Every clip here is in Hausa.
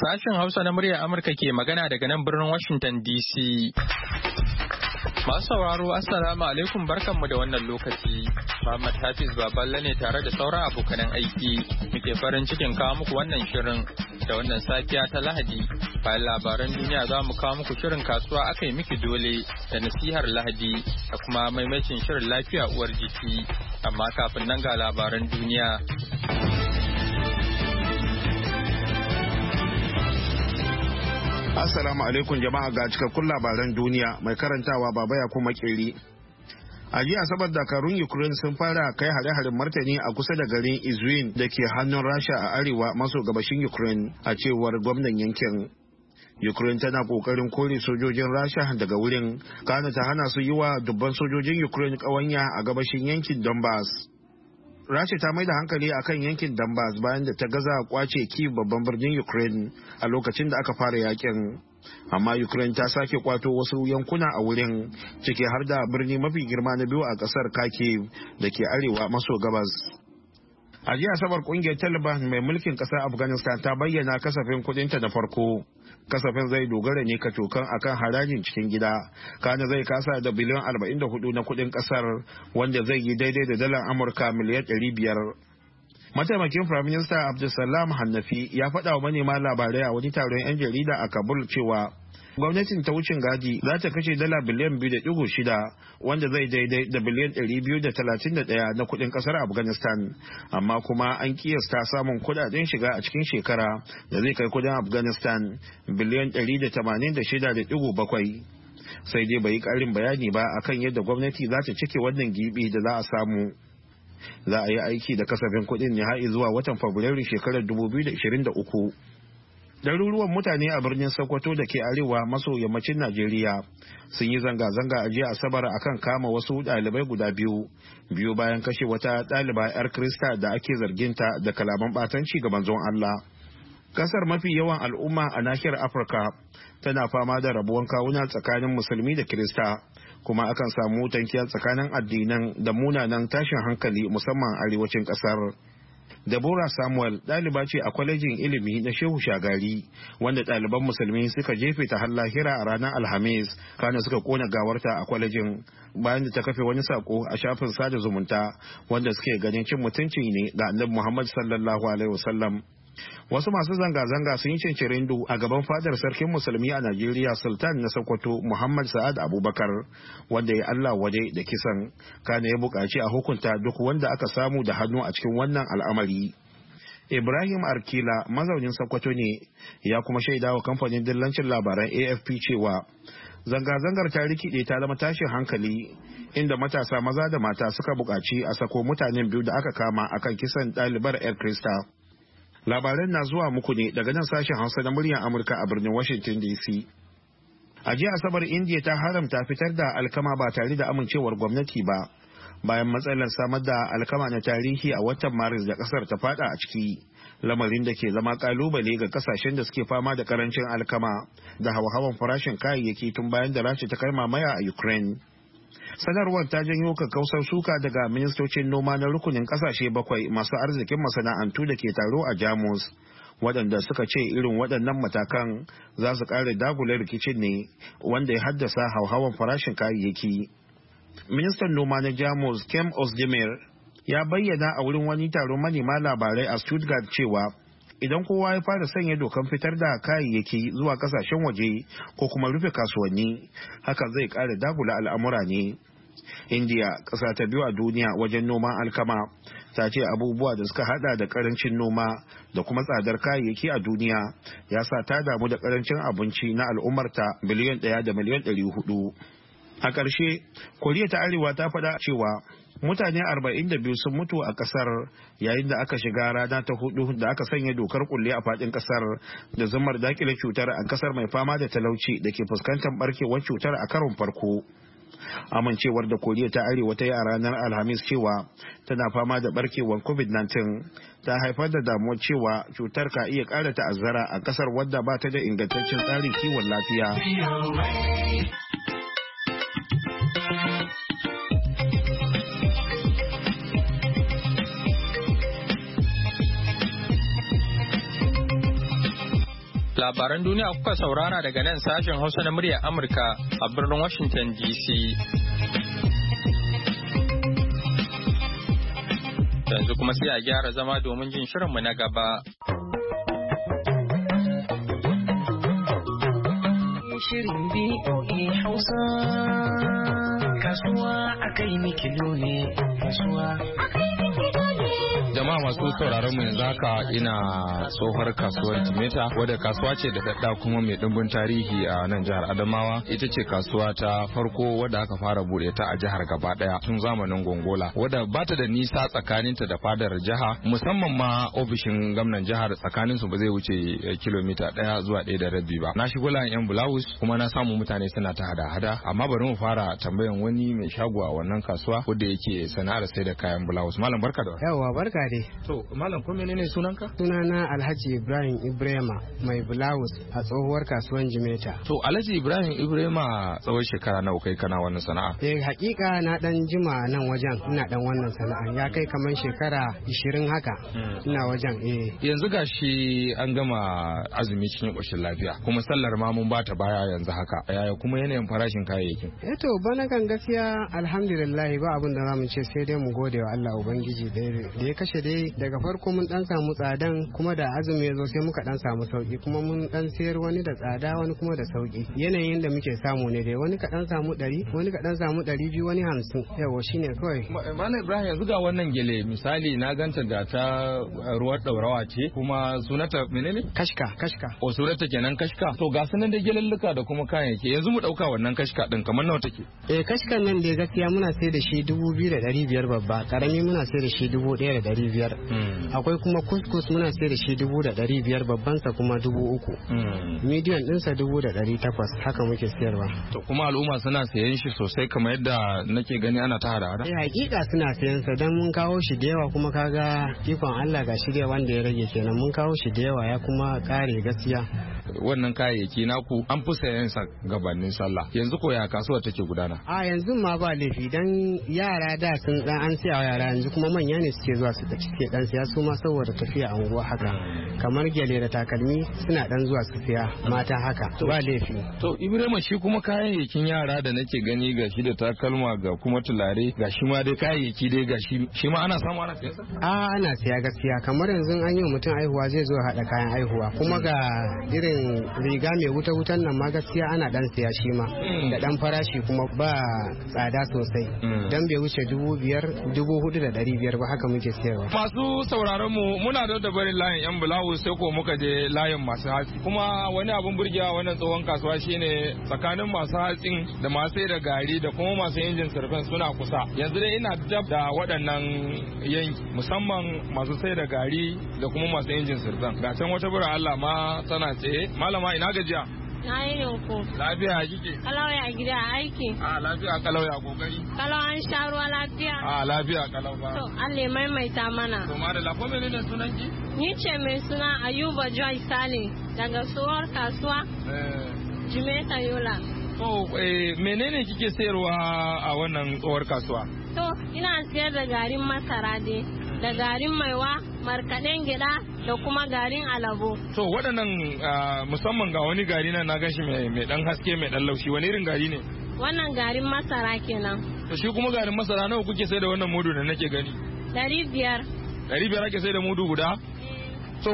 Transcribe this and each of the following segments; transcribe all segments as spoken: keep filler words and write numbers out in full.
Sashen Hausa na muryar Amurka ke magana daga nan birnin Washington D C. Masu sauraro Assalamu alaikum barkanmu da wannan lokaci. Muhammad Hafiz Baballe ne tare da sauran abokanan aiki. Muke farin cikin kawo muku wannan shirin da wannan safiya ta Lahadi. Bayan labaran duniya za mu kawo muku shirin kasuwa aka yi miki dole da nasihar Lahadi da kuma maimacin shirin lafiya uwar jiki. Amma kafin nan ga labaran duniya. Assalamu alaikum jama'a ga cikakkun labaran duniya mai karantawa baba ya kuma keri. A jiya Asabar dakarun Ukraine sun fara kai hare-haren martani a kusa da garin Izium da ke hannun Rasha a arewa maso gabashin Ukraine a cewar gwamnan yankin. Ukraine tana kokarin kore sojojin Rasha daga wurin, kana ta hana su yi wa dubban sojojin Ukraine ƙawanya a gabashin yankin Donbass. Rasha ta mai da hankali a kan yankin Donbass bayan da ta gaza kwace Kyiv babban birnin Ukraine a lokacin da aka fara yakin. Amma Ukraine ta sake kwato wasu yankuna a wurin, ciki har da birni mafi girma na biyu a kasar Kharkiv da ke arewa maso gabas. A jiya Asabar kungiyar Taliban mai mulkin kasar Afghanistan ta bayyana kasafin kudinta na farko. Kasafin zai dogara ne kacokan akan harajin cikin gida, kana zai kasa da biliyan arba'in da hudu na kudin kasar, wanda zai yi daidai da dalar Amurka miliyan ɗari biyar. Mataimakin Firaminista Abdulsalam Hannafi ya faɗa wa manema labarai a wani taron 'yan jarida a Kabul cewa gwamnatin ta wucin gadi za ta kashe dala biliyan biyu da ɗigo shida, wanda zai daidai da biliyan ɗari biyu da talatin da ɗaya na kuɗin ƙasar Afghanistan, amma kuma an kiyasta samun kuɗaɗen shiga a cikin shekara da zai kai kuɗin Afghanistan biliyan ɗari da tamanin da shida da ɗigo bakwai. Sai dai bai yi ƙarin bayani ba akan yadda gwamnati za ta cike wannan gibi da za a samu. Za a yi aiki da kasafin kuɗin ne har zuwa watan Fabrairu shekarar dubu biyu da ashirin da uku. Ɗaruruwan mutane a birnin Sokoto da ke arewa maso yammacin Najeriya sun yi zanga-zanga a jiya Asabar akan kama wasu ɗalibai guda biyu, biyu bayan kashe wata ɗaliba 'yar Krista da ake zarginta da kalaman ɓatanci ga manzon Allah. Kasar mafi yawan al'umma a nahiyar Afirka tana fama da rabuwan kawuna tsakanin musulmi da Kirista, kuma akan samu tankiya tsakanin addinan da munanan tashin hankali musamman arewacin kasar. Deborah Samuel ɗaliba ce a kwalejin ilimi na Shehu Shagari, wanda ɗaliban musulmi suka jefe ta har lahira a ranar Alhamis, kana suka kona gawarta a kwalejin bayan da ta kafe wani sako a shafin sada zumunta wanda suke ganin cin mutunci ne ga Annabi Muhammad sallallahu alaihi wasallam. Wasu masu zanga-zanga sun yi cincirindu a gaban fadar sarkin musulmi a Najeriya Sultan na Sokoto Muhammad Sa'ad Abubakar, wanda ya Allah wade da kisan, kana ya buƙaci a hukunta duk wanda aka samu da hannu a cikin wannan al'amari. Ibrahim Arkila mazaunin Sokoto ne ya kuma shaidawa kamfanin dillancin labaran A F P cewa zanga-zangar ta rikide ta zama tashin hankali, inda matasa maza da mata suka buƙaci a sako mutanen biyu da aka kama akan kisan ɗalibar 'yar Krista. Labaran na zuwa muku ne daga nan sashen Hausa na muryar Amurka a birnin Washington D C. A jiya Asabar India ta haramta fitar da alkama ba tare da amincewar gwamnati ba, bayan matsalar samar da alkama na tarihi a watan Maris da kasar ta fada a ciki, lamarin da ke zama kalubale ga kasashen da suke fama da karancin alkama da hawa-hawan farashin kayayyaki tun bayan da Rasha ta kai mamaya a Ukraine. Sanarwar ta janyo kakkausar suka daga ministocin noma na rukunin kasashe bakwai masu arzikin masana'antu da ke taro a Jamus, waɗanda suka ce irin waɗannan matakan za su ƙara dagula rikicin ne wanda ya haddasa hauhawan farashin kayayyaki. Ministan noma na Jamus Kem Özdemir ya bayyana a wurin wani taron manema labarai a Stuttgart cewa idan kowa ya fara sanya dokan fitar da kayayyaki zuwa kasashen waje ko kuma rufe kasuwanni, hakan zai ƙara dagula al'amura ne. India, ƙasa ta biyu a duniya wajen noman alkama, ta ce abubuwa da suka hada da ƙarancin noma da kuma tsadar kayayyaki a duniya ya sa ta damu da ƙarancin abinci na al'ummarta biliyan ɗaya da miliyan ɗari hudu. A ƙarshe, Koriya ta Arewa ta faɗa cewa mutane arba'in da biyu sun mutu a kasar yayin da aka shiga rana ta hudu da aka sanya dokar kulle a fadin kasar da zumar dakile cutar a kasar mai fama da talauci da ke fuskantar barkewar cutar a karon farko. Amincewar da Koriya ta Arewa ta yi a ranar Alhamis cewa tana fama da barkewar covid nineteen ta haifar da damuwar cewa cutar ka iya ƙara ta'azzara a kasar wadda ba ta da ingantaccen tsarin kiwon lafiya. Labaran duniya kuka saurara daga nan sashen Hausa na muryar Amurka a birnin Washington D C. Yanzu kuma sai a gyara zama domin jin shirinmu na gaba. Shirin B O A Hausa. Kasuwa akai mikilo ne. Kasuwa akai mikilo ne. Jama'a masu sauraron mu yanzu haka ina tsohuwar kasuwar Jimeta, wadda kasuwa ce da dadda kuma mai dimbin tarihi a nan jihar Adamawa. Ita ce kasuwa ta farko wadda aka fara bude ta a jihar gaba daya tun zamanin Gongola, wadda bata da nisa tsakaninta da fadar jiha, musamman ma ofishin gwamnan jihar, tsakanin su ba zai wuce kilomita daya zuwa ɗaya da rabi ba. Na shigo layin yan bulawus kuma na samu mutane suna ta hada-hada, amma bari mu fara tambayan wani mai shago a wannan kasuwa wanda yake sana'ar sai da kayan bulawus. Malam barka da yawa barka dai. To malam ko menene sunanka? Sunana Alhaji Ibrahim Ibrahima mai bulawus a tsohuwar kasuwan Jimeta. To Alhaji Ibrahim Ibrahima tsawon shekara nawa kai kana wannan sana'a? Eh hakika na dan jima nan wajen ina dan wannan sana'a ya kai kaman shekara ishirin haka ina wajen eh. Yanzu gashi an gama azumi cikin koshin lafiya kuma sallar ma mun bata baya yanzu haka. Yaya kuma yanayin farashin kayayyakin? Eh to bana kan gaskiya alhamdulillah ba abin da zamu ce sai dai mu gode wa Allah ubangiji da ya kashe dai daga farko mun dan samu tsadan kuma da azumi ya zo sai muka dan samu sauki kuma mun dan sayar wani da tsada wani kuma da sauki yanayin da muke samu ne dai wani ka dan samu ɗari wani ka dan samu ɗari biyu wani hamsin yawa shine kawai. Malam Ibrahim yanzu ga wannan gele misali na ganta da ta ruwar daurawa ce kuma sunata menene? Kashka kashka. O sunata kenan kashka. To ga sunan da gelelluka da kuma kayayyaki yanzu mu dauka wannan kashka din kamar nawa take? Eh kashkan nan dai gaskiya muna sai da shi dubu biyu da ɗari biyar babba karami muna sai da shi dubu ɗaya da ɗari biyar. Akwai kuma kuskus muna sai da shi dubu da ɗari biyar babban sa kuma dubu uku. Medium ɗinsa dubu da ɗari takwas haka muke sayarwa. To kuma al'umma suna sayan shi sosai kamar yadda nake gani ana ta hada-hada? Eh hakika suna sayan sa dan mun kawo shi da yawa kuma kaga ikon Allah ga shi da wanda ya rage kenan mun kawo shi da yawa ya kuma kare gaskiya. Wannan kayayyaki naku an fi sayan sa gabanin sallah yanzu ko ya kasuwar take gudana? A yanzu ma ba laifi dan yara da sun dan an siya yara yanzu kuma manya ne suke zuwa su suke dan siya su ma saboda tafiya a unguwa haka kamar gyale da takalmi suna dan zuwa su siya mata haka ba laifi. To Ibrahim shi kuma kayayyakin yara da nake gani ga shi da takalma ga kuma tulare ga shi ma dai kayayyaki dai ga shi shi ma ana samu ana siya? A ana siya gaskiya kamar yanzu an yi mutum aihuwa zai zo haɗa kayan aihuwa kuma ga irin riga mai wuta wutan nan ma gaskiya ana dan siya shi ma da dan farashi kuma ba tsada sosai dan bai wuce dubu biyar dubu hudu da ɗari biyar ba haka muke siyarwa. Masu sauraron mu muna da barin layin yan bulawu sai ko muka je layin masu hatsi kuma wani abun burgewa wannan tsohon kasuwa shine tsakanin masu hatsin da masu sai da gari da kuma masu injin sirfin suna kusa yanzu dai ina dab da waɗannan yanki musamman masu sai da gari da kuma masu injin sirfin ga can wata bura Allah ma tana tsaye malama ina gajiya. Na yi ku. Lafiya kike? Kalau ya gida aiki. A lafiya kalau ya kokari. Kalau an sha ruwa lafiya. A lafiya kalau ba. To Allah maimaita mana. To ma da lafo menene sunan ki? Ni ce mai suna Ayuba Joy Sale daga tsohuwar kasuwa. Eh. Jimeta Yola. To eh, menene kike sayarwa a wannan tsohuwar kasuwa? To ina sayar da garin masara dai. Da garin maiwa, markaɗen gida da kuma garin alabo. To waɗannan musamman ga wani gari nan na ganshi mai ɗan haske mai ɗan laushi wani irin gari ne? Wannan garin masara kenan. To shi kuma garin masara nawa kuke sai da wannan mudu da nake gani? Dari biyar. Dari biyar ake sai da mudu guda? To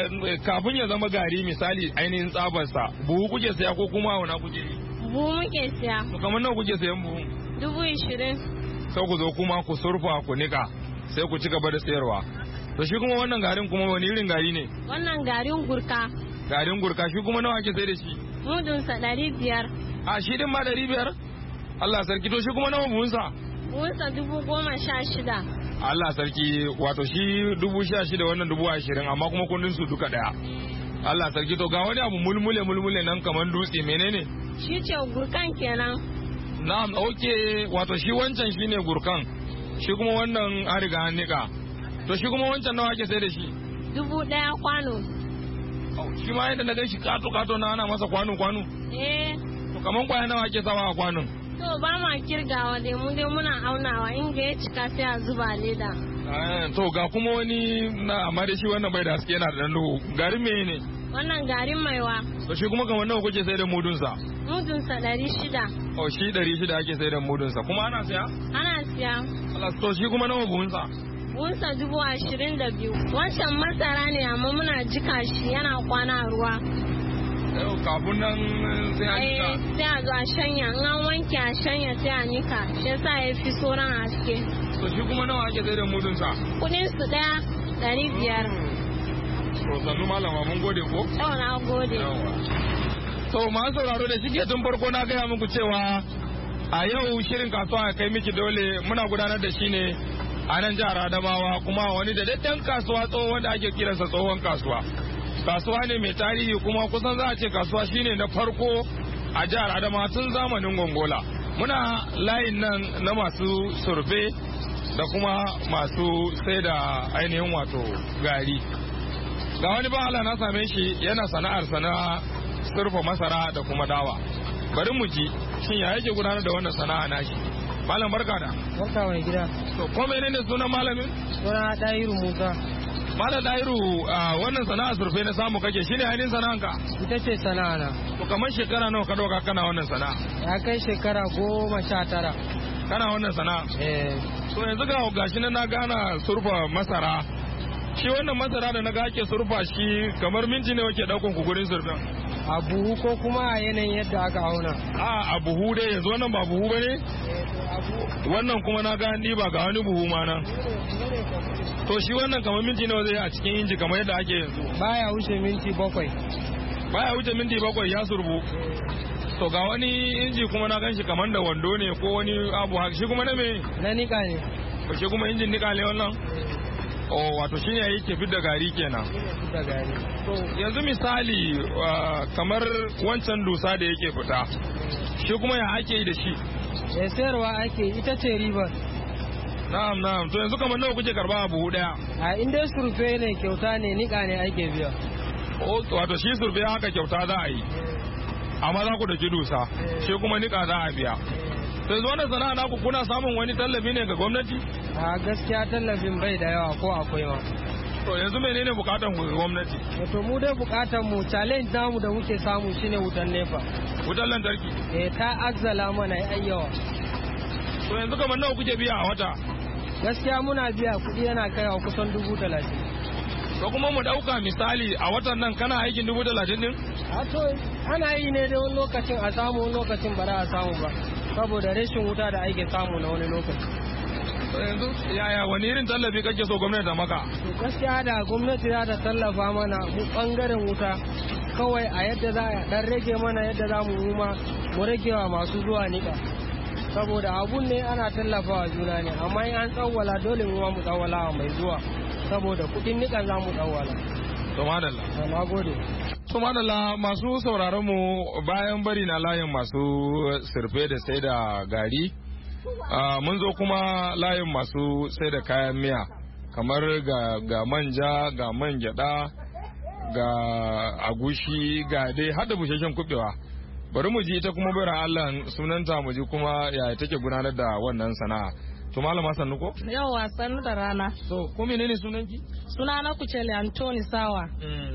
kafin ya zama gari misali ainihin tsabarsa buhu kuke saya ko kuma wana kuke yi? Buhu muke siya. To kamar nawa kuke sayan buhu? Dubu ishirin. Sai ku zo kuma ku surfa ku nika sai ku ci gaba da sayarwa. To shi kuma wannan garin kuma wani irin gari ne? Wannan garin gurka. Garin gurka shi kuma nawa ake sai da shi? Mudunsa ɗari biyar. A shi din ma ɗari biyar? Allah sarki to shi kuma nawa buhunsa? Buhunsa dubu goma sha shida. Allah sarki wato shi dubu sha shida wannan dubu ashirin amma kuma kundin su duka ɗaya. Allah sarki to ga wani abu mulmule mulmule nan kamar dutse menene? Shi ce gurkan kenan. Na'am okay wato shi wancan shine gurkan. Shi kuma wannan an riga an nika. To shi kuma wancan nawa ake sai da shi? Dubu ɗaya kwano. Shi ma yadda na gan shi kato kato na ana masa kwano kwano? Eh. To kaman kwaya nawa ake sawa a kwanon? To ba ma kirgawa dai mu dai muna aunawa in ga ya cika sai a zuba leda. To ga kuma wani na amma da shi wannan bai da haske yana da dan duhu. Garin me ne? Wannan garin maiwa. To shi kuma kamar nawa kuke sai da mudunsa? Mudunsa ɗari shida. Oh shi ɗari shida ake sai da mudunsa kuma ana siya? Ana siya. To shi kuma nawa buhunsa? Buhunsa dubu ashirin da biyu. Wancan masara ne amma muna jika shi yana kwana a ruwa. Yau kafin nan sai a nika? Sai a zo a shanya, in an wanke a shanya sai a nika, shi yasa ya fi sauran haske. To shi kuma nawa ake sai da mudunsa? Kudin su ɗaya ɗari biyar. To sannu malama mun gode ko? Yau na gode. To masu sauraro da shike tun farko na gaya muku cewa a yau shirin kasuwa ya kai miki dole muna gudanar da shi ne a nan jihar Adamawa kuma wani da daddan kasuwa tsohon wanda ake kiransa tsohon kasuwa. Kasuwa ne mai tarihi kuma kusan za a ce kasuwa shine na farko a jihar Adamawa tun zamanin Gongola. Muna layin nan na masu surfe da kuma masu sai da ainihin wato gari. Ga wani bahala na same shi yana sana'ar sana surfa masara da kuma dawa. Bari mu ji shin ya yake gudanar da wannan sana'a nashi. Malam barka da. Barka mai gida. To ko menene sunan malamin? Suna Dahiru Musa. Malam Dahiru wannan sana'a surfe na samu kake shine ainihin sana'anka? Ita ce sana'a na. To kamar shekara nawa ka dauka kana wannan sana'a? Ya kai shekara goma sha tara. Kana wannan sana'a? Eh. To yanzu ga gashi nan na gana surfa masara. Shi wannan masara da na ga ake surfa shi kamar minti ne wake daukan ku gurin surfin? A buhu ko kuma a yanayin yadda aka auna? A a buhu dai yanzu wannan ba buhu ba ne? Wannan kuma na ga ni ba ga wani buhu ma nan. To shi wannan kamar minti nawa zai a cikin inji kamar yadda ake yanzu? Baya wuce minti bakwai. Baya wuce minti bakwai ya surbu. To ga wani inji kuma na gan shi kamar da wando ne ko wani abu haka shi kuma na me? Na nika ne. Ko shi kuma injin nika ne wannan? Oh wato shi ne yake fidda gari kenan. Fidda gari. To yanzu misali kamar wancan dusa da yake fita. Shi kuma ya ake yi da shi? Ya sayarwa ake ita ce ribar. Na'am na'am to yanzu kamar nawa kuke karba a buhu daya? A inda surfe ne kyauta ne nika ne ake biya. Oh wato shi surfe haka kyauta za a yi. Amma za ku daki dusa. Shi kuma nika za a biya. To yanzu wannan sana'a naku kuna samun wani tallafi ne ga gwamnati? A gaskiya tallafin bai da yawa ko akwai ma. To yanzu menene bukatan ku ga gwamnati? To mu dai bukatan mu challenge namu da muke samu shine wutan nefa. Wutan lantarki? Eh ta azzala mana ai yawa. To yanzu kamar nawa kuke biya a wata? Gaskiya muna biya kuɗi yana kaiwa kusan dubu talatin. To kuma mu dauka misali a watan nan kana aikin dubu talatin din? A to ana yi ne da wani lokacin a samu wani lokacin ba za a samu ba. Saboda rashin wuta da ake samu na wani lokaci. Yanzu yaya wani irin tallafi kake so gwamnati ta maka? Gaskiya da gwamnati za ta tallafa mana mu bangaren wuta kawai a yadda za a dan rage mana yadda za mu ma mu rage wa masu zuwa nika. Saboda abun ne ana tallafawa juna ne amma in an tsawwala dole mu ma mu tsawwala mai zuwa saboda kuɗin nikan za mu tsawwala. To madalla. Na gode. To madalla masu sauraron mu bayan bari na layin masu sirfe da sai da gari mun zo kuma layin masu sai da kayan miya kamar ga, ga manja ga man gyada ga agushi ga dai hada busheshen kubewa. Bari mu ji ita kuma bayar Allah sunanta mu ji kuma yaya take gudanar da wannan sana'a. To malama sannu ko? Yawwa sannu da rana. So ko menene sunanki? Sunana Kucele Antoni Sawa.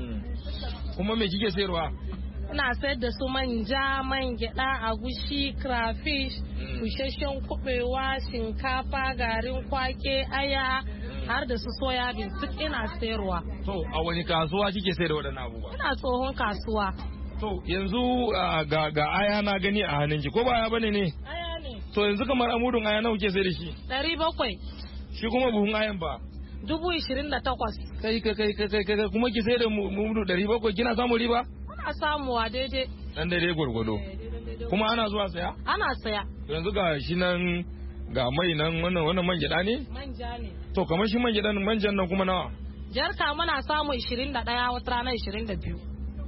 Kuma me kike sayarwa? Ina sayar da su manja, man gyada, agushi, crayfish, busheshen kubewa, shinkafa, garin kwake, aya, har da su soya beans duk ina sayarwa. To a wani kasuwa kike sayar da waɗannan abubuwa? Ina tsohon kasuwa. To yanzu ga ga aya na gani a hannunki ko ba aya bane ne? Aya ne. To yanzu kamar amudun aya nawa kuke sayar da shi? Ɗari bakwai. Shi kuma buhun ayan ba? Dubu ishirin da takwas. Kai kai kai kai kai kuma ki sayar da mudu ɗari bakwai kina samun riba? Ana samuwa daidai. Dan daidai gwargwado. Kuma ana zuwa saya? Ana saya. Yanzu ga shi nan ga mai nan wannan wannan man gyada ne? Manja ne. To kamar shi man gyadan manjan nan kuma nawa? Jarka muna samu ishirin da ɗaya wata rana ishirin da biyu.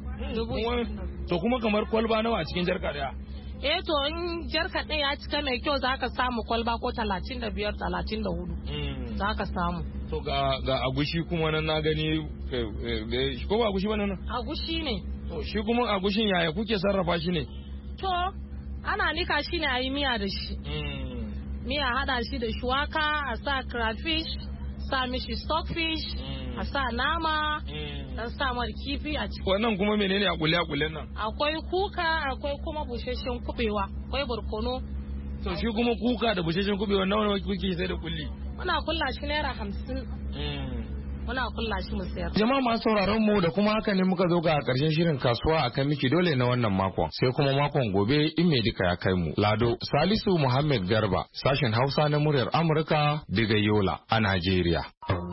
To kuma kamar kwalba nawa a cikin jarka daya? Eh to in jarka ɗin ya cika mai kyau za ka samu kwalba ko talatin da biyar talatin da hudu. Za ka samu. To ga ga agushi kuma nan na gani ko ba agushi ba nan? Agushi ne. To shi kuma agushin yaya kuke sarrafa shi ne? To ana nika shi ne a yi miya da shi. Miya hada shi da shuwaka a sa crayfish, sa mishi stockfish, a sa nama, dan sa mar kifi a ciki. Wannan kuma menene a kulle a kullen nan? Akwai kuka, akwai kuma busasshen kubewa, akwai barkono. To shi kuma kuka da busasshen kubewa nawa ne kuke sai da kulli? Muna kulla shi naira hamsin. Muna kulla shi mu sayar. Jama'a masu sauraron mu da kuma haka ne muka zo ga karshen shirin kasuwa akan miki dole na wannan makon. Sai kuma makon gobe in mai duka ya kai mu. Lado Salisu Muhammad Garba, sashen Hausa na muryar Amurka daga Yola a Najeriya.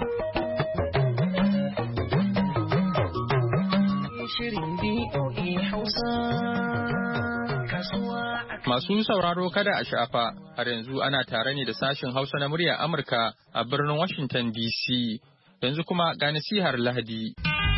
Masu sauraro kada a shafa, har yanzu ana tare ne da sashen Hausa na muryar Amurka a birnin Washington D C. Yanzu kuma ga nasihar Lahadi.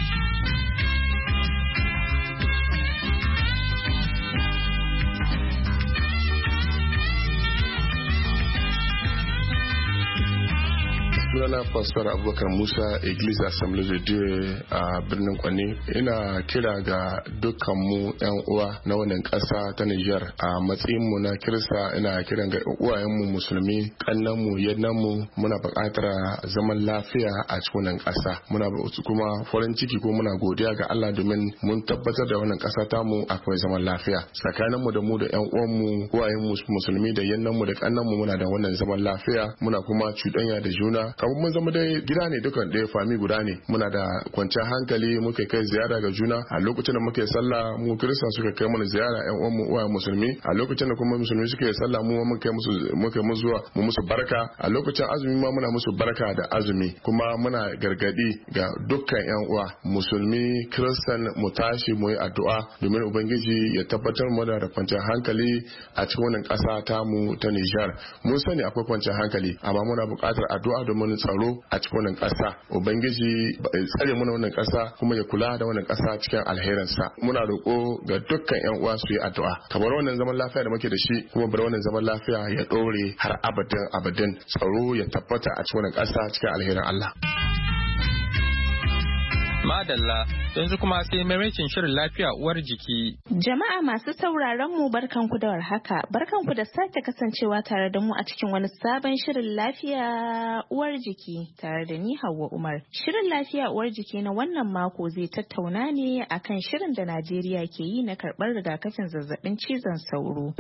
Sunana Pastor Abubakar Musa, Iglesia Assembly de Dieu a birnin Kwane. Ina kira ga dukkan mu yan uwa na wannan ƙasa ta Niger. A matsayin mu na Kirista, ina kiran ga uwayen mu musulmi, kannan mu, yannan mu, muna buƙatar zaman lafiya a cikin wannan ƙasa. Muna kuma farin ciki ko muna godiya ga Allah domin mun tabbatar da wannan ƙasa ta mu akwai zaman lafiya. Tsakanin mu da mu da yan uwan mu, uwayen mu musulmi da yannan mu da kannan mu muna da wannan zaman lafiya. Muna kuma cuɗanya da juna. Kamar mun zama dai gida ne dukan ɗaya fami guda ne, muna da kwanciyar hankali, muka kai ziyara ga juna a lokacin da muke sallah. Mu Kirista suka kai mana ziyara yan uwan mu uwa musulmi, a lokacin da kuma musulmi suke sallah mu mun kai musu muka musu zuwa mu musu barka. A lokacin azumi ma muna musu barka da azumi. Kuma muna gargadi ga dukkan yan uwa musulmi Kiristan mu tashi mu yi addu'a domin ubangiji ya tabbatar mu da kwanciyar hankali a cikin wannan ƙasa ta mu ta Nijar. Mun sani akwai kwanciyar hankali amma muna buƙatar addu'a domin tsaro a cikin wannan ƙasa. Ubangiji ya tsare mana wannan ƙasa kuma ya kula da wannan ƙasa cikin alherinsa. Muna roƙo ga dukkan ƴan uwa su yi addu'a. Kamar wannan zaman lafiya da muke da shi kuma bar wannan zaman lafiya ya ɗore har abadan abadan. Tsaro ya tabbata a cikin wannan ƙasa cikin alherin Allah. Madalla, yanzu kuma sai maimakin shirin lafiya uwar jiki. Jama'a masu sauraron mu barkanku da warhaka, barkanku da sake kasancewa tare da mu a cikin wani sabon shirin lafiya uwar jiki tare da ni Hauwa Umar. Shirin lafiya uwar jiki na wannan mako zai tattauna ne akan shirin da Najeriya ke yi na karɓar rigakafin zazzabin cizon sauro.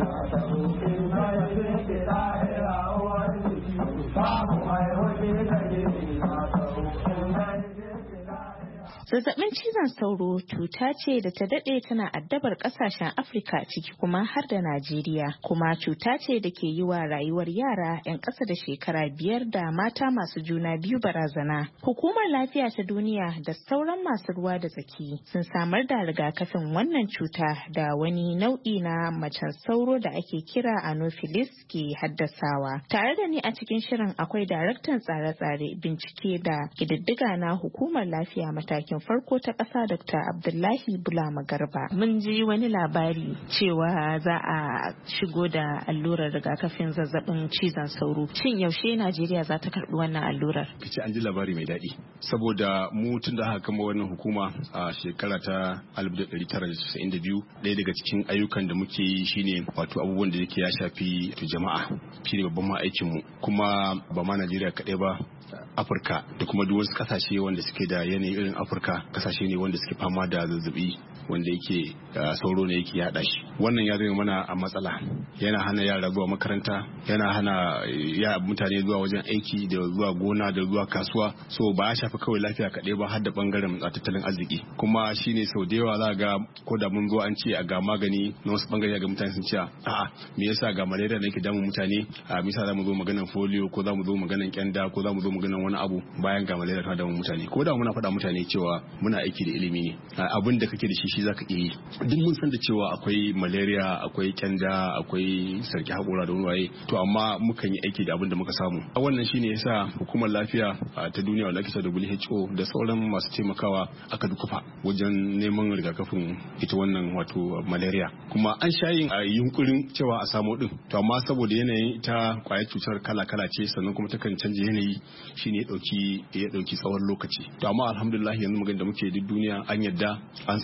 Zazzabin cizon sauro cuta ce da ta daɗe tana addabar ƙasashen Afirka ciki kuma har da Najeriya. Kuma cuta ce da ke yi wa rayuwar yara 'yan ƙasa da shekara biyar da mata masu juna biyu barazana. Hukumar Lafiya ta Duniya da sauran masu ruwa da tsaki sun samar da rigakafin wannan cuta da wani nau'i na macen sauro da ake kira Anopheles ke haddasawa. Tare da ni a cikin shirin akwai daraktan tsare-tsare, bincike da ƙididdiga na Hukumar Lafiya matakin farko ta ƙasa Dokta Abdullahi Bulama Garba. Mun ji wani labari cewa za a shigo da allurar rigakafin zazzabin cizon sauro. Shin yaushe Najeriya za ta karɓi wannan allurar? Kace an ji labari mai daɗi. Saboda mu tun da aka kama wannan hukuma a shekara ta alif ɗari tara da casa'in da biyu, ɗaya daga cikin ayyukan da muke yi shine wato abubuwan da yake ya shafi jama'a. Shine babban ma aikin mu. Kuma ba ma Najeriya kaɗai ba, Afirka da kuma duk wasu kasashe wanda suke da yanayi irin Afirka, kasashe ne wanda suke fama da zazzabi wanda yake sauro ne yake yada shi. Wannan ya zama mana a matsala, yana hana yara zuwa makaranta, yana hana ya mutane zuwa wajen aiki da zuwa gona da zuwa kasuwa. So ba ya shafi kawai lafiya kaɗai ba, har da bangaren tattalin arziki. Kuma shine sau da yawa za ga ko da mun zo an ce a ga magani na wasu bangare ga mutane sun ce a'a me yasa ga malaria da yake damun mutane, a misa za mu zo maganan polio ko za mu zo maganan kyanda ko za mu zo maganan wani abu bayan ga malaria ta damun mutane. Ko da muna faɗa mutane cewa muna aiki da ilimi ne, abin da kake da shi shi zaka iya yi. Duk mun san da cewa akwai malaria, akwai kyanda, akwai sarki haƙora da ruwaye, to amma mukan yi aiki da abin da muka samu. Wannan shine yasa hukumar lafiya ta duniya wanda ake W H O da sauran masu taimakawa aka dukufa wajen neman rigakafin ita wannan wato malaria. Kuma an sha yin yunkurin cewa a samu din, to amma saboda yanayin ita kwayar cutar kala-kala ce, sannan kuma takan canja yanayi, shine ya dauki ya dauki tsawon lokaci. To amma alhamdulillah yanzu magana da muke duk duniya an yadda an samu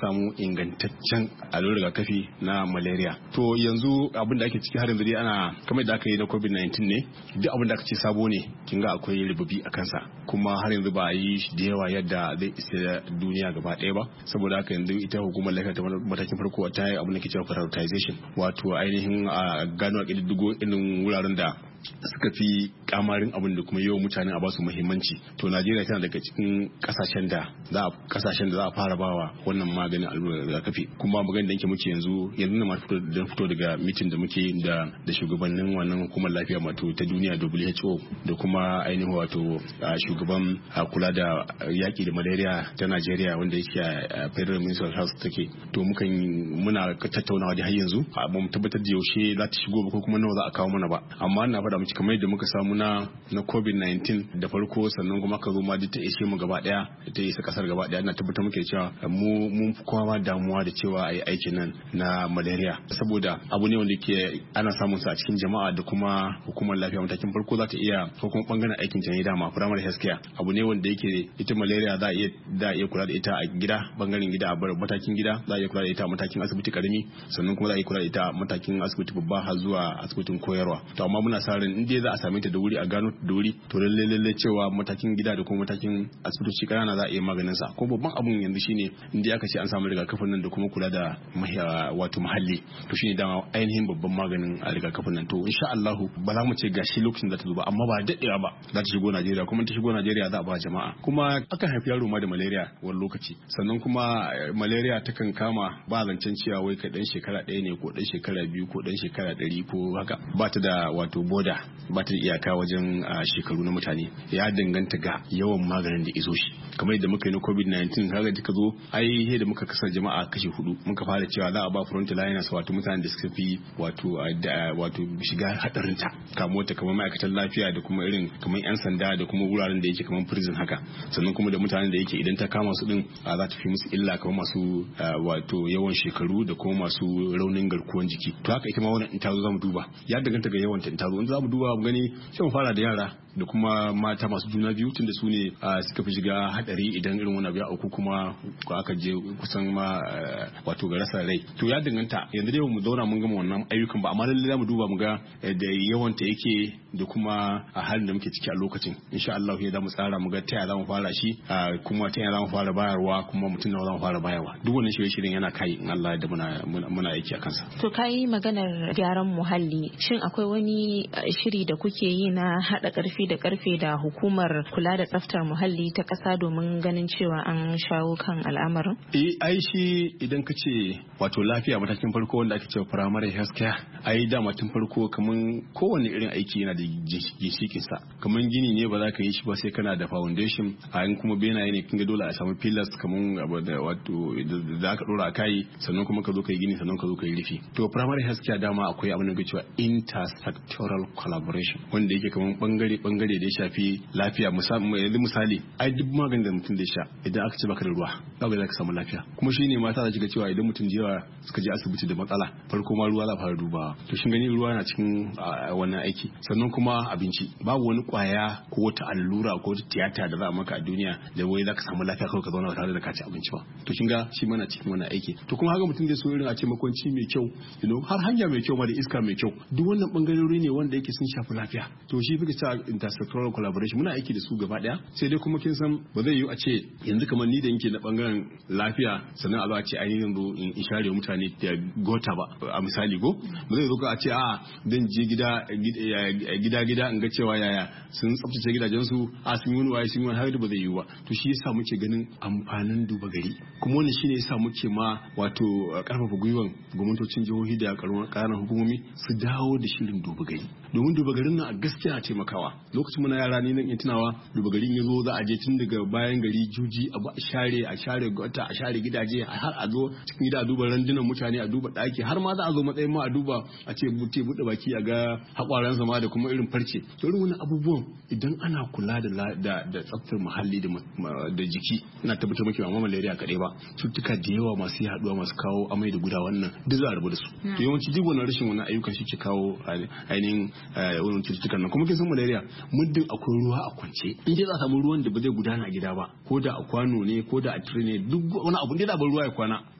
ingantaccen allurar rigakafi na malaria. To yanzu abin da ake ciki har yanzu dai ana kamar da aka yi na covid nineteen ne, duk abin da aka ce sabo ne kin ga akwai rububi a kansa, kuma har yanzu ba a yi shi da yawa yadda zai isa duniya gaba ɗaya ba. Saboda haka yanzu ita hukumar lafiya ta matakin farko ta yi abin da ke cewa prioritization, wato ainihin a gano a ƙididdigo irin wuraren da suka fi kamarin abin da kuma yawan mutane a basu muhimmanci. To Najeriya tana daga cikin kasashen da za a kasashen da za a fara bawa wannan maganin allurar rigakafi. Kuma maganin da yake muke yanzu yanzu na fito da fito daga meeting da muke da da shugabannin wannan hukumar lafiya wato ta duniya W H O da kuma ainihin wato shugaban kula da yaki da malaria ta Najeriya wanda yake a Federal Ministry of Health take. To mukan muna tattaunawa da har yanzu ba mu tabbatar da yaushe za ta shigo ba ko kuma nawa za a kawo mana ba, amma ina faɗa miki kamar yadda muka samu na na covid nineteen da farko, sannan kuma ka zo ma ta ishe mu gaba daya ta isa kasar gaba daya. Ina tabbatar muke cewa mu mun kowa damuwa da cewa ayi aikin nan na malaria, saboda abu ne wanda ke ana samun sa a cikin jama'a da kuma hukumar lafiya matakin farko za ta iya ko kuma bangaren aikin ta ne dama primary health care. Abu ne wanda yake ita malaria za a iya da iya kula da ita a gida, bangaren gida a matakin gida za a iya kula da ita a matakin asibiti karami, sannan kuma za a iya kula da ita a matakin asibiti babba har zuwa asibitin koyarwa. To amma muna sa ran in dai za a same ta da wuri a gano da wuri, to lalle lalle cewa matakin gida da kuma matakin asibitoci kanana za a iya maganin sa. Kuma babban abun yanzu shine in dai aka ce an samu rigakafin nan da kuma kula da wato muhalli, to shine dama ainihin babban maganin a rigakafin nan. To insha Allah ba za mu ce gashi lokacin da ta zo ba, amma ba daɗewa ba za ta shigo Najeriya, kuma ta shigo Najeriya za a ba jama'a. Kuma akan haifi yaro ma da malaria wani lokaci, sannan kuma malaria takan kama ba zancen cewa wai ka dan shekara ɗaya ne ko dan shekara biyu ko dan shekara ɗari ko haka, ba ta da wato boda, ba ta da iyaka wajen shekaru na mutane. Ya danganta ga yawan maganin da izo shi. Kamar yadda muka yi na covid nineteen, kaga da ka zo ai da muka kasar jama'a kashi hudu, muka fara cewa za a ba frontliners wato mutanen da suka fi wato wato shiga hadarin ta, kamo ta kamar ma'aikatan lafiya da kuma irin kamar yan sanda da kuma wuraren da yake kamar prison haka, sannan kuma da mutanen da yake idan ta kama su din za ta fi musu illa kamar masu wato yawan shekaru da kuma masu raunin garkuwan jiki. To haka ita ma wannan in ta zo zamu duba, ya danganta ga yawan ta in ta zo in zamu duba mu gani sai mu fara da yara da kuma mata masu juna biyu, tunda su ne suka fi shiga hadari idan irin wani abu ya auku kuma aka je kusan ma wato ga rasa rai. To ya danganta, yanzu dai mu zauna mun gama wannan ayyukan ba, amma lalle zamu duba mu ga da yawan ta yake da kuma a halin da muke ciki a lokacin. Insha Allah ya zamu tsara mu ga ta yaya zamu fara shi, kuma ta yaya zamu fara bayarwa, kuma mutum nawa zamu fara bayarwa. Duk wannan shirye-shiryen yana kai in Allah da muna muna aiki a kansa. To kai maganar gyaran muhalli, shin akwai wani shiri da kuke yi na hada karfi da karfe da hukumar kula da tsaftar muhalli ta kasa domin ganin cewa an shawo kan al'amarin? Eh, ai shi idan ka ce wato lafiya matakin farko wanda ake cewa primary health care, ai dama tun farko kaman kowane irin aiki yana da ginshikin sa. Kaman gini ne ba za ka yi shi ba sai kana da foundation, a yin kuma benaye ne kin ga dole a samu pillars kaman wato da za ka dora kai, sannan kuma ka zo ka yi gini, sannan ka zo ka yi rufi. To primary health care dama akwai abin da ke cewa intersectoral collaboration, wanda yake kaman bangare bangare da ya shafi lafiya. Yanzu misali ai duk maganin da mutum da ya sha idan aka ce baka da ruwa ba za ka samu lafiya. Kuma shine mata za ki cewa idan mutum jiya suka je asibiti da matsala, farko ma ruwa za fara dubawa. To shin gani ruwa na cikin wannan aiki. Sannan kuma abinci, babu wani kwaya ko wata allura ko wata tiyata da za a maka a duniya da wai za ka samu lafiya kawai ka zauna ba tare da ka ci abinci ba. To kin ga shi mana cikin wannan aiki. To kuma haka mutum zai so irin a ce makwanci mai kyau, you know, har hanya mai kyau ma da iska mai kyau. Duk wannan bangarori ne wanda yake sun shafi lafiya. To shi fi ta intersectoral collaboration muna aiki da su gaba daya. Sai dai kuma kin san ba zai yiwu a ce yanzu kamar ni da yake na bangaren lafiya sannan a zo a ce ai yanzu in share mutane da gota ba a misali go, ba zai zo ka a ce a dan je gida gida gida in ga cewa yaya sun tsaftace gidajensu, a sun yi wani waye sun yi wani har da ba zai yiwu ba. To shi yasa muke ganin amfanin duba gari, kuma wannan shine yasa muke ma wato karfafa gwiwan gwamnatocin jihohi da ƙananan hukumomi su dawo da shirin duba gari, domin duba garin nan a gaskiya a taimakawa. Lokacin muna yara ne nan in tunawa, duba garin ya zo za a je tun daga bayan gari juji abu a share a share gota a share gidaje har a zo cikin gida a duba randunan mutane, a duba ɗaki, har ma za a zo matsayin ma a duba a ce buɗe buɗe baki a ga haƙwaransa ma da kuma irin farce. To irin wannan abubuwan idan ana kula da da da tsaftar muhalli da da jiki, ina tabbatar maki ba ma malaria kaɗai ba, cututtuka da yawa masu yaduwa masu kawo amai da gudawa wannan duk za a rabu da su. To yawanci duk wannan rashin wannan ayyukan shi ke kawo ainihin wannan cututtukan nan. Kuma kin san malaria muddin akwai ruwa a kwance, in dai za a samu ruwan da ba zai gudana a gida ba, ko da a kwano ne ko da a tire ne, duk wani abu da ba ruwa ya kwana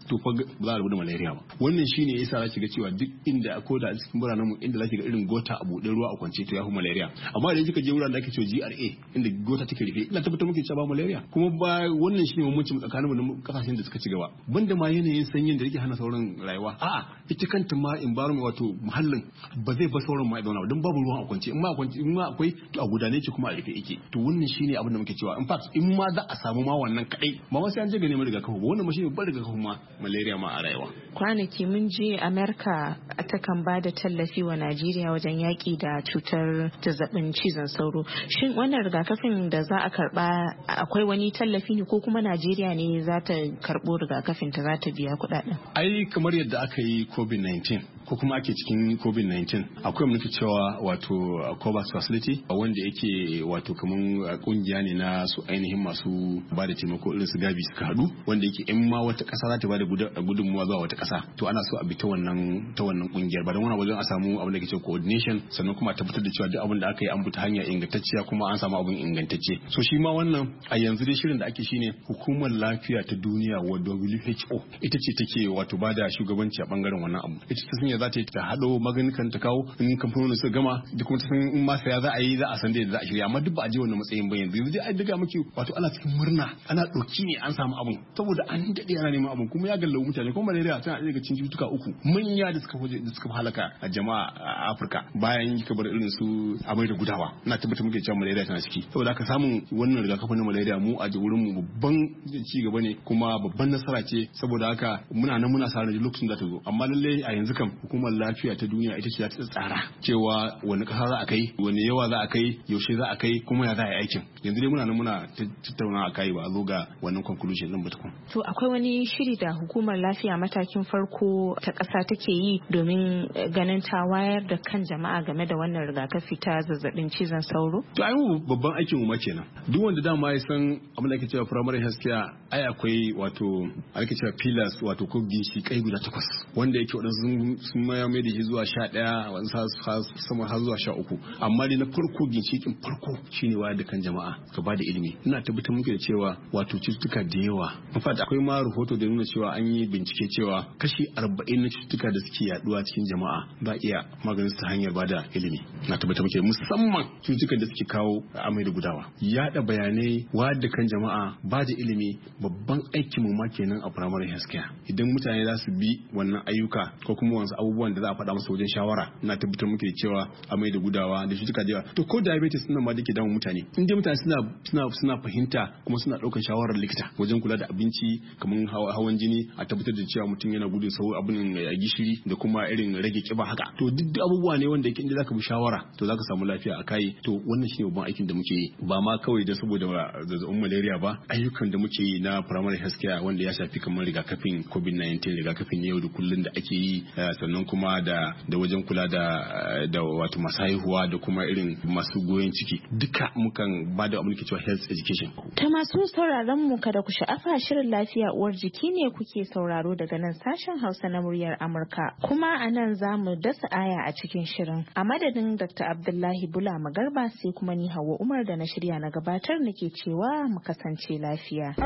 to fa za a rabu da malaria ba. Wannan shine yasa zaki ga cewa duk inda ko da a cikin biranen mu inda zaki ga irin gota a buɗe ruwa a kwance to ya fi malaria. Amma idan kika je wuraren da ake cewa G R A inda gota take rufe ina tabbatar muke cewa ba malaria. Kuma ba wannan shine mummuncin tsakanin mu da kasashen da suka ci gaba. Banda ma yanayin sanyin da yake hana sauran rayuwa. A'a ita kanta ma environment wato muhallin ba zai ba sauran ma zauna ba don babu ruwan a kwance in ma a kwance in ma akwai to a gudane ce kuma a rufe yake. To wannan shine abin da muke cewa in fact in ma za a samu ma wannan kadai ba ma sai an je ga neman rigakafi ba wannan ma shine babban rigakafi ma malaria ma a rayuwa. Kwanaki mun je America ta kan ba da tallafi wa Najeriya wajen yaki da cutar zazzabin cizon sauro. Shin wannan rigakafin da za a karba akwai wani tallafi ne ko kuma Najeriya ne za ta karbo rigakafin ta za ta biya kudaden? Ai kamar yadda aka yi COVID nineteen ko kuma ake cikin COVID nineteen akwai muke cewa wato COVAX facility wanda yake wato kaman kungiya ne na su ainihin masu ba da taimako irin su Gavi suka hadu wanda yake in ma wata kasa za ta ba da gudunmuwa zuwa wata kasa to ana so a bi ta wannan ta wannan kungiyar ba don wani wajen a samu abin da ke cewa coordination sannan kuma a tabbatar da cewa duk abin da aka yi an bi ta hanya ingantacciya kuma an samu abin ingantacce. So shi ma wannan a yanzu dai shirin da ake shine hukumar lafiya ta duniya wa W H O ita ce take wato ba da shugabanci a bangaren wannan abu. Ita ta sanya za ta yi ta hado maganin ta kawo in kamfanonin suka gama duk kuma ta san in ma saya za a yi za a san da za a shirya amma duk ba a je wannan matsayin ba yanzu yanzu dai ai daga muke wato ana cikin murna ana doki ne an samu abun saboda an dade ana neman abun kuma ya gallawo mutane kuma malaria tana daga cikin cututtuka uku manya da suka da suka halaka a jama'a a Afirka bayan kika bar irin su amai da gudawa ina tabbatar muke cewa malaria tana ciki saboda haka samun wannan rigakafin na malaria mu a wurin mu babban ci gaba ne kuma babban nasara ce saboda haka muna nan muna sa ran lokacin da ta zo amma lalle a yanzu kam hukumar lafiya ta duniya ita ce za ta tsara cewa wani kasa za a kai wani yawa za a kai yaushe za a kai kuma ya za a yi aikin yanzu dai muna nan muna tattauna a kai ba a zo ga wannan conclusion din ba tukun. To akwai wani shiri da hukumar lafiya matakin farko ta ƙasa take yi domin ganin ta wayar da kan jama'a game da wannan rigakafi ta zazzabin cizon sauro? To ai babban aikin mu ma kenan duk wanda dama ya san abin da ake cewa primary health care ai akwai wato ake cewa pillars wato ko ginshiƙai guda takwas wanda yake wadansu sun maya mai da shi zuwa sha ɗaya wadansu sama har zuwa sha uku amma dai na farko ginshiƙin farko shine wayar da kan jama'a ka ba da ilimi ina tabbatar muke da cewa wato cututtuka da yawa in fact akwai ma rahoto da nuna cewa an yi bincike cewa kashi arba'in na cututtuka da suke yaduwa cikin jama'a ba iya maganin su ta hanyar ba da ilimi na tabbatar muke musamman cututtukan da suke kawo amai da gudawa yada bayanai wayar da kan jama'a ba da ilimi babban aikin mu ma kenan a primary health care idan mutane za su bi wannan ayyuka ko kuma wasu abubuwan da za a faɗa musu wajen shawara na tabbatar muke cewa amai da gudawa da cututtuka da yawa to ko diabetes din ma dake damun mutane in dai mutane suna suna suna fahimta kuma suna ɗaukar shawarar likita wajen kula da abinci kamar hawan jini a tabbatar da cewa mutum yana gudun sau abin gishiri da kuma irin rage kiba haka to duk abubuwa ne wanda yake inda zaka bi shawara to zaka samu lafiya a kai to wannan shine babban aikin da muke yi ba ma kawai da saboda zazzabin malaria ba ayyukan da muke yi na primary health care wanda ya shafi kamar rigakafin covid nineteen rigakafin yau da kullun da ake yi sannan kuma da da wajen kula da da wato masu haihuwa da kuma irin masu goyon ciki duka mukan ba da abin da ke cewa health education. Ta masu sauraron mu kada ku sha'afa shirin lafiya uwar jiki ne kuke sauraro daga nan sashen Hausa na muryar Amurka kuma a nan za mu dasa aya a cikin shirin a madadin Doctor Abdullahi Bula Magarba sai kuma ni Hauwa Umar da na shirya na gabatar nake cewa mu kasance lafiya.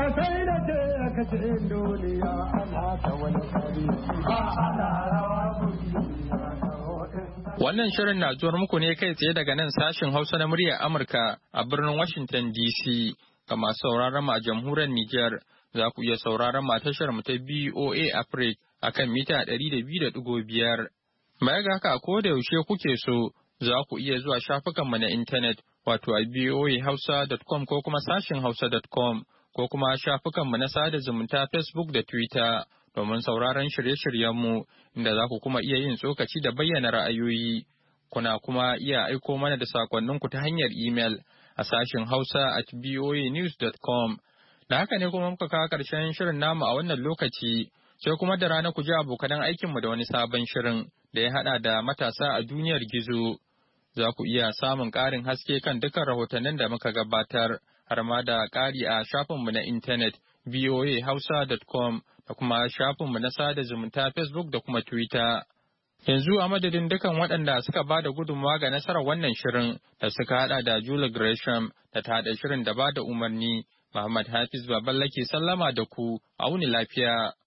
Wannan shirin na zuwar muku ne kai tsaye daga nan sashen Hausa na muryar Amurka a birnin Washington D C. Ga masu sauraron mu a jamhuriyar Nijar za ku iya sauraron mu a tashar mu ta B O A Africa akan mita ɗari da biyu da ɗigo biyar. Baya ga haka ko da yaushe kuke so za ku iya zuwa shafukanmu na intanet wato a b o a hausa dot com ko kuma sashin hausa dot com ko kuma shafukanmu na sada zumunta Facebook da Twitter domin sauraron shirye-shiryenmu inda za ku kuma iya yin tsokaci da bayyana ra'ayoyi. Kuna kuma iya aiko mana da sakonninku ta hanyar email a sashin hausa at b o a news dot com. Da haka ne kuma muka kawo ƙarshen shirin namu a wannan lokaci. Sai kuma da rana ku ji abokanan aikinmu da wani sabon shirin da ya haɗa da matasa a duniyar gizo. Za ku iya samun ƙarin haske kan dukkan rahotannin da muka gabatar, har ma da ƙari a shafinmu na intanet b o a hausa dot com da kuma shafinmu na sada zumunta Facebook da kuma Twitter. Yanzu a madadin dukan waɗanda suka ba da gudunmawa ga nasarar wannan shirin da suka haɗa da Julie Gresham da ta haɗa shirin da ba da umarni, Muhammad Hafiz Baballa ke sallama da ku, a wuni lafiya.